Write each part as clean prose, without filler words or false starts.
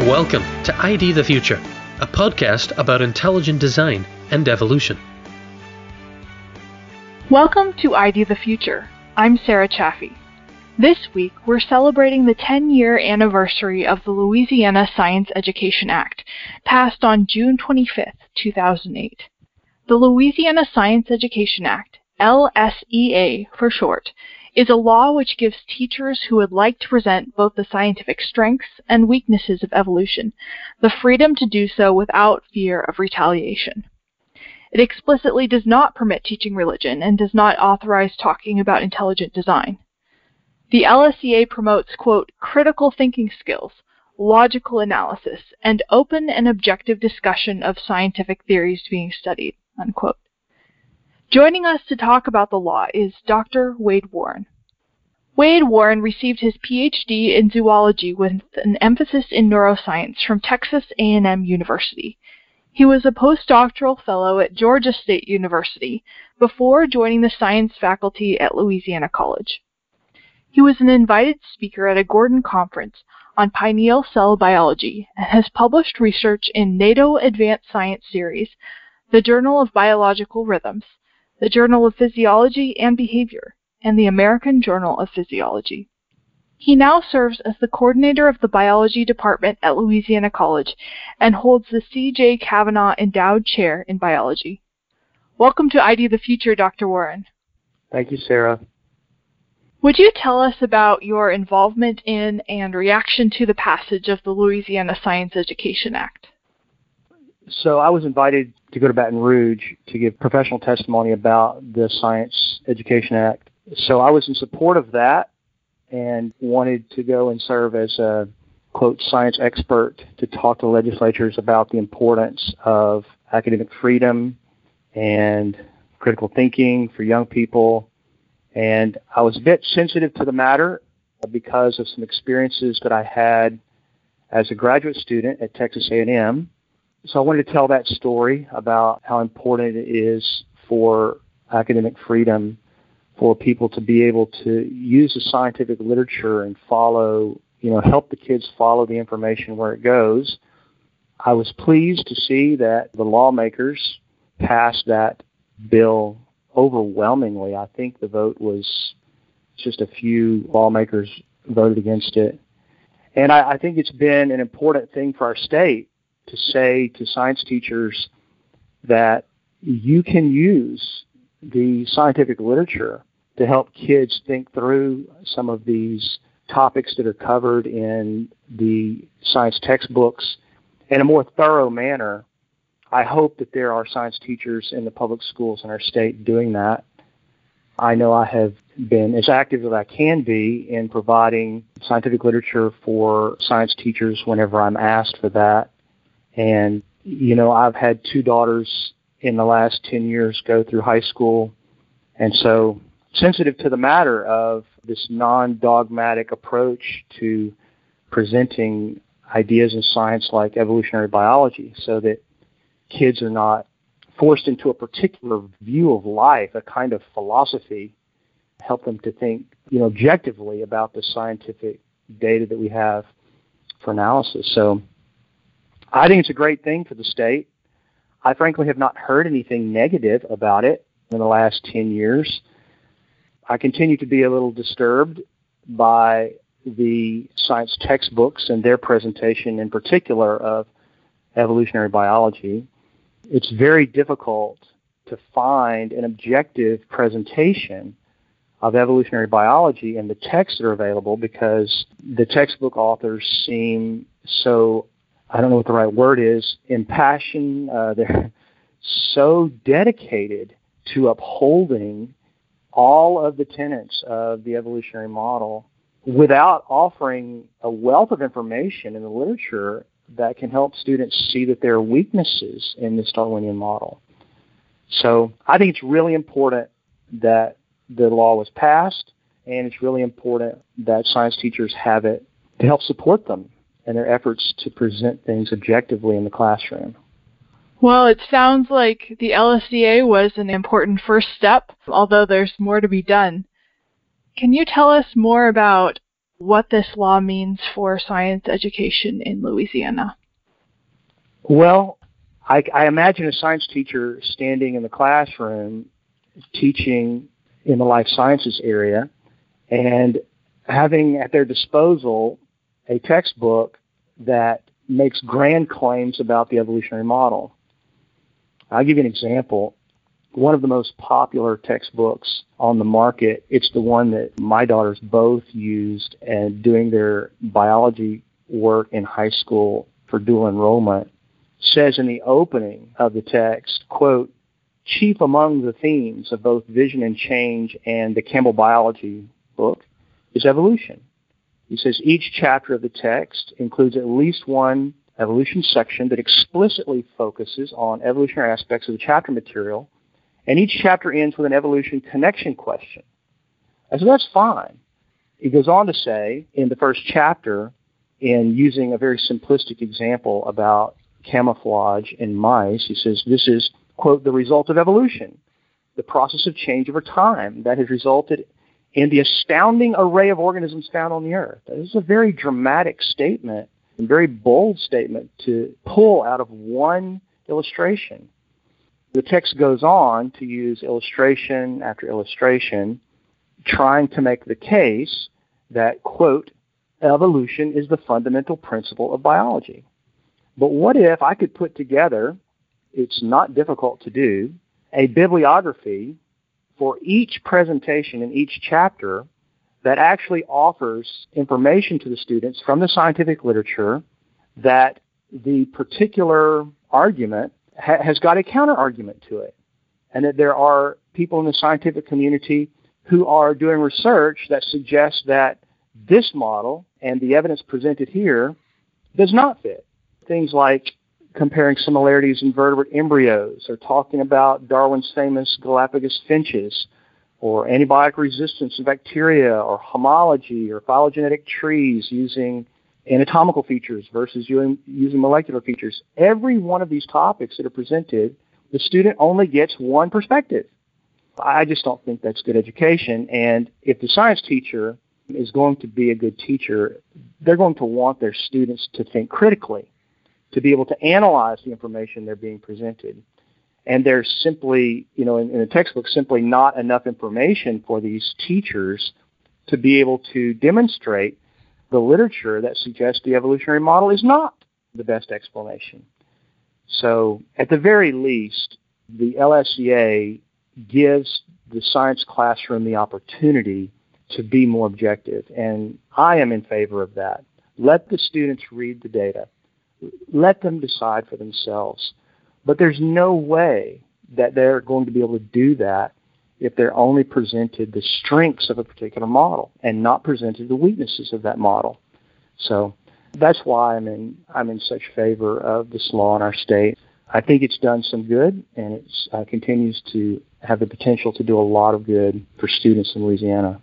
Welcome to ID the Future, a podcast about intelligent design and evolution. Welcome to ID the Future. I'm Sarah Chaffee. This week, we're celebrating the 10-year anniversary of the Louisiana Science Education Act, passed on June 25, 2008. The Louisiana Science Education Act, LSEA for short, is a law which gives teachers who would like to present both the scientific strengths and weaknesses of evolution the freedom to do so without fear of retaliation. It explicitly does not permit teaching religion and does not authorize talking about intelligent design. The LSEA promotes, quote, critical thinking skills, logical analysis, and open and objective discussion of scientific theories being studied, unquote. Joining us to talk about the law is Dr. Wade Warren. Wade Warren received his PhD in zoology with an emphasis in neuroscience from Texas A&M University. He was a postdoctoral fellow at Georgia State University before joining the science faculty at Louisiana College. He was an invited speaker at a Gordon conference on pineal cell biology and has published research in NATO Advanced Science Series, the Journal of Biological Rhythms, the Journal of Physiology and Behavior, and the American Journal of Physiology. He now serves as the coordinator of the biology department at Louisiana College and holds the C.J. Kavanaugh Endowed Chair in Biology. Welcome to ID the Future, Dr. Warren. Thank you, Sarah. Would you tell us about your involvement in and reaction to the passage of the Louisiana Science Education Act? So I was invited to go to Baton Rouge to give professional testimony about the Science Education Act. So I was in support of that and wanted to go and serve as a, quote, science expert to talk to legislatures about the importance of academic freedom and critical thinking for young people. And I was a bit sensitive to the matter because of some experiences that I had as a graduate student at Texas A&M. So I wanted to tell that story about how important it is for academic freedom for people to be able to use the scientific literature and follow, help the kids follow the information where it goes. I was pleased to see that the lawmakers passed that bill overwhelmingly. I think the vote was just a few lawmakers voted against it. And I think it's been an important thing for our state to say to science teachers that you can use the scientific literature to help kids think through some of these topics that are covered in the science textbooks in a more thorough manner. I hope that there are science teachers in the public schools in our state doing that. I know I have been as active as I can be in providing scientific literature for science teachers whenever I'm asked for that. And, I've had two daughters in the last 10 years go through high school. And so sensitive to the matter of this non-dogmatic approach to presenting ideas in science like evolutionary biology so that kids are not forced into a particular view of life, a kind of philosophy, help them to think, objectively about the scientific data that we have for analysis. So I think it's a great thing for the state. I frankly have not heard anything negative about it in the last 10 years. I continue to be a little disturbed by the science textbooks and their presentation in particular of evolutionary biology. It's very difficult to find an objective presentation of evolutionary biology in the texts that are available because the textbook authors seem so, I don't know what the right word is, impassioned. They're so dedicated to upholding all of the tenets of the evolutionary model without offering a wealth of information in the literature that can help students see that there are weaknesses in this Darwinian model. So I think it's really important that the law was passed, and it's really important that science teachers have it to help support them in their efforts to present things objectively in the classroom. Well, it sounds like the LSEA was an important first step, although there's more to be done. Can you tell us more about what this law means for science education in Louisiana. Well, I imagine a science teacher standing in the classroom teaching in the life sciences area and having at their disposal a textbook that makes grand claims about the evolutionary model. I'll give you an example. One of the most popular textbooks on the market, it's the one that my daughters both used and doing their biology work in high school for dual enrollment, says in the opening of the text, quote, "Chief among the themes of both Vision and Change and the Campbell Biology book is evolution." He says each chapter of the text includes at least one evolution section that explicitly focuses on evolutionary aspects of the chapter material, and each chapter ends with an evolution connection question. And so that's fine. He goes on to say in the first chapter, in using a very simplistic example about camouflage in mice, he says this is, quote, "the result of evolution, the process of change over time that has resulted in the astounding array of organisms found on the earth." This is a very dramatic statement and very bold statement to pull out of one illustration. The text goes on to use illustration after illustration, trying to make the case that, quote, "evolution is the fundamental principle of biology." But what if I could put together, it's not difficult to do, a bibliography for each presentation in each chapter that actually offers information to the students from the scientific literature that the particular argument has got a counter-argument to it, and that there are people in the scientific community who are doing research that suggests that this model and the evidence presented here does not fit. Things like comparing similarities in vertebrate embryos, or talking about Darwin's famous Galapagos finches, or antibiotic resistance in bacteria, or homology, or phylogenetic trees using anatomical features versus using molecular features. Every one of these topics that are presented, the student only gets one perspective. I just don't think that's good education. And if the science teacher is going to be a good teacher, they're going to want their students to think critically, to be able to analyze the information they're being presented. And there's simply, in the textbook, simply not enough information for these teachers to be able to demonstrate the literature that suggests the evolutionary model is not the best explanation. So at the very least, the LSEA gives the science classroom the opportunity to be more objective. And I am in favor of that. Let the students read the data. Let them decide for themselves. But there's no way that they're going to be able to do that if they're only presented the strengths of a particular model and not presented the weaknesses of that model. So that's why I'm in such favor of this law in our state. I think it's done some good, and it continues to have the potential to do a lot of good for students in Louisiana.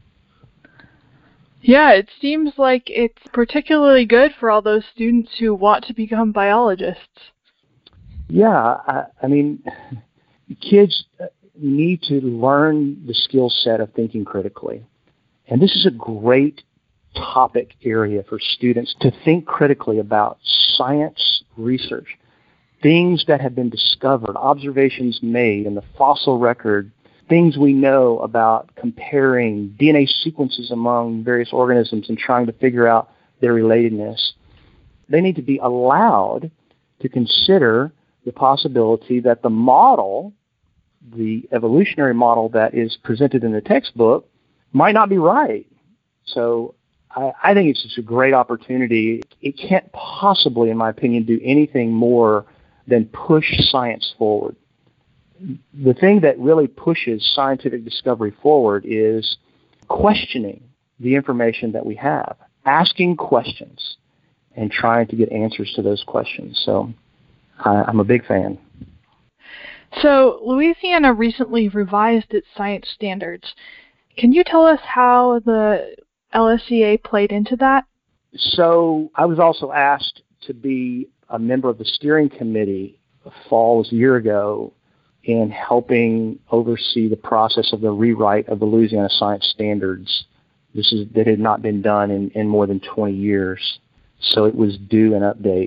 Yeah, it seems like it's particularly good for all those students who want to become biologists. Yeah, I mean, kids need to learn the skill set of thinking critically. And this is a great topic area for students to think critically about science research, things that have been discovered, observations made in the fossil record, things we know about comparing DNA sequences among various organisms and trying to figure out their relatedness. They need to be allowed to consider the possibility that the model, the evolutionary model that is presented in the textbook, might not be right. So I think it's just a great opportunity. It can't possibly, in my opinion, do anything more than push science forward. The thing that really pushes scientific discovery forward is questioning the information that we have, asking questions, and trying to get answers to those questions. So I'm a big fan. So Louisiana recently revised its science standards. Can you tell us how the LSEA played into that? So I was also asked to be a member of the steering committee a year ago in helping oversee the process of the rewrite of the Louisiana science standards That had not been done in more than 20 years. So it was due an update.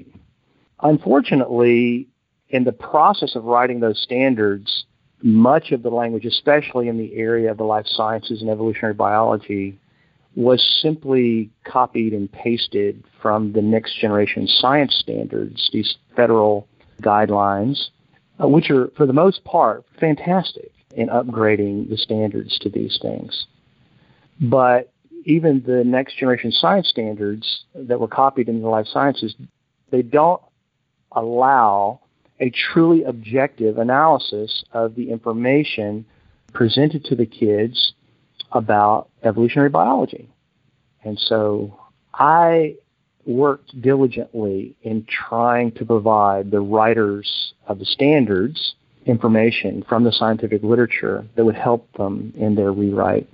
Unfortunately, in the process of writing those standards, much of the language, especially in the area of the life sciences and evolutionary biology, was simply copied and pasted from the next generation science standards, these federal guidelines, which are, for the most part, fantastic in upgrading the standards to these things. But even the next generation science standards that were copied into the life sciences, they don't allow a truly objective analysis of the information presented to the kids about evolutionary biology. And so I worked diligently in trying to provide the writers of the standards information from the scientific literature that would help them in their rewrite.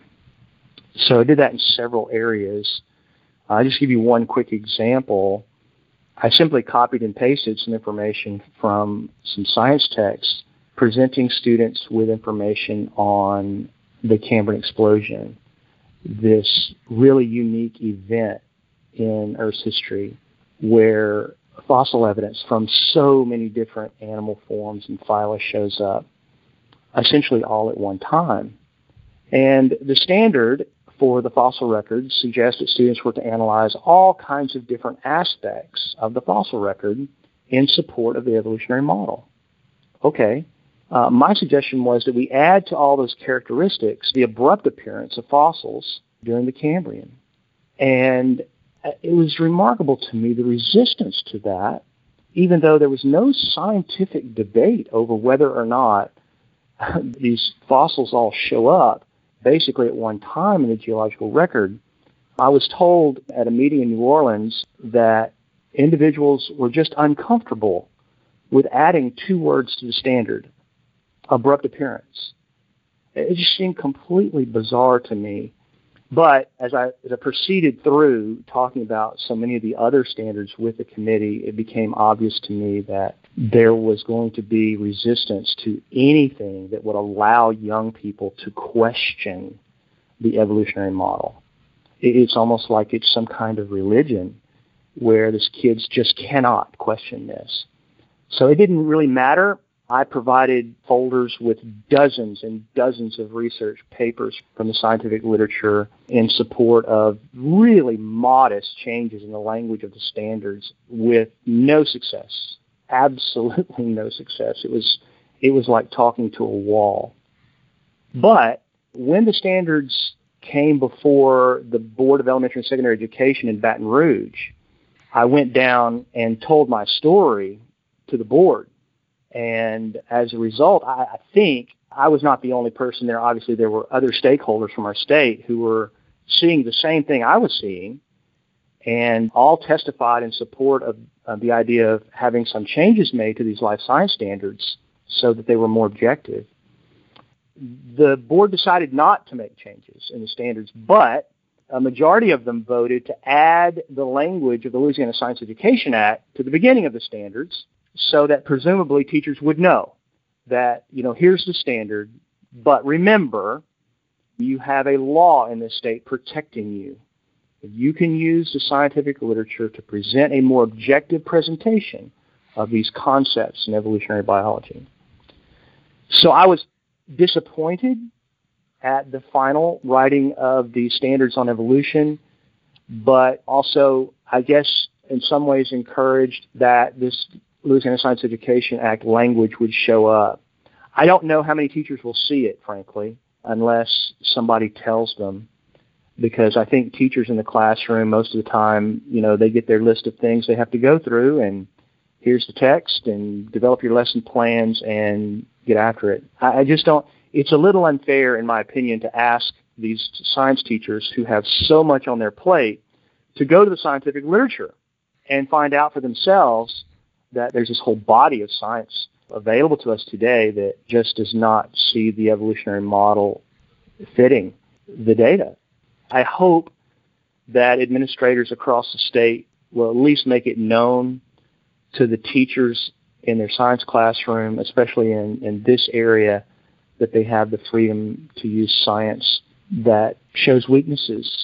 So I did that in several areas. I'll just give you one quick example. I simply copied and pasted some information from some science texts presenting students with information on the Cambrian explosion, this really unique event in Earth's history where fossil evidence from so many different animal forms and phyla shows up, essentially all at one time. And the standard for the fossil records suggests that students were to analyze all kinds of different aspects of the fossil record in support of the evolutionary model. Okay. My suggestion was that we add to all those characteristics the abrupt appearance of fossils during the Cambrian. And it was remarkable to me, the resistance to that, even though there was no scientific debate over whether or not these fossils all show up basically at one time in the geological record. I was told at a meeting in New Orleans that individuals were just uncomfortable with adding two words to the standard, abrupt appearance. It just seemed completely bizarre to me. But as I proceeded through talking about so many of the other standards with the committee, it became obvious to me that there was going to be resistance to anything that would allow young people to question the evolutionary model. It's almost like it's some kind of religion where these kids just cannot question this. So it didn't really matter. I provided folders with dozens and dozens of research papers from the scientific literature in support of really modest changes in the language of the standards with no success, absolutely no success. It was like talking to a wall. But when the standards came before the Board of Elementary and Secondary Education in Baton Rouge, I went down and told my story to the board. And as a result, I think I was not the only person there. Obviously, there were other stakeholders from our state who were seeing the same thing I was seeing, and all testified in support of the idea of having some changes made to these life science standards so that they were more objective. The board decided not to make changes in the standards, but a majority of them voted to add the language of the Louisiana Science Education Act to the beginning of the standards, so that presumably teachers would know that, here's the standard, but remember, you have a law in this state protecting you. You can use the scientific literature to present a more objective presentation of these concepts in evolutionary biology. So I was disappointed at the final writing of the standards on evolution, but also, I guess, in some ways encouraged that this Louisiana Science Education Act language would show up. I don't know how many teachers will see it, frankly, unless somebody tells them, because I think teachers in the classroom, most of the time, they get their list of things they have to go through, and here's the text, and develop your lesson plans and get after it. I just don't, it's a little unfair, in my opinion, to ask these science teachers who have so much on their plate to go to the scientific literature and find out for themselves that there's this whole body of science available to us today that just does not see the evolutionary model fitting the data. I hope that administrators across the state will at least make it known to the teachers in their science classroom, especially in this area, that they have the freedom to use science that shows weaknesses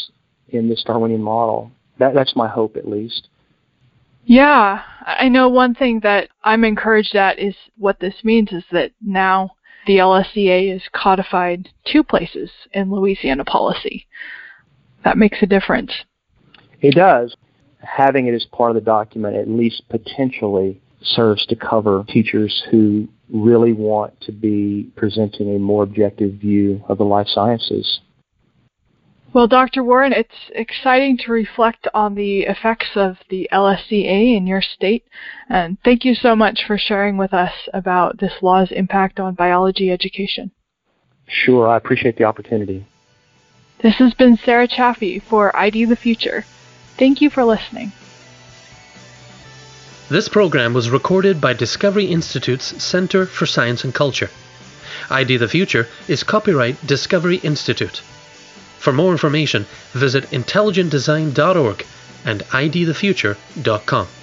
in this Darwinian model. That's my hope, at least. Yeah, I know one thing that I'm encouraged at is what this means is that now the LSEA is codified 2 places in Louisiana policy. That makes a difference. It does. Having it as part of the document at least potentially serves to cover teachers who really want to be presenting a more objective view of the life sciences. Well, Dr. Warren, it's exciting to reflect on the effects of the LSEA in your state, and thank you so much for sharing with us about this law's impact on biology education. Sure, I appreciate the opportunity. This has been Sarah Chaffee for ID the Future. Thank you for listening. This program was recorded by Discovery Institute's Center for Science and Culture. ID the Future is copyright Discovery Institute. For more information, visit intelligentdesign.org and idthefuture.com.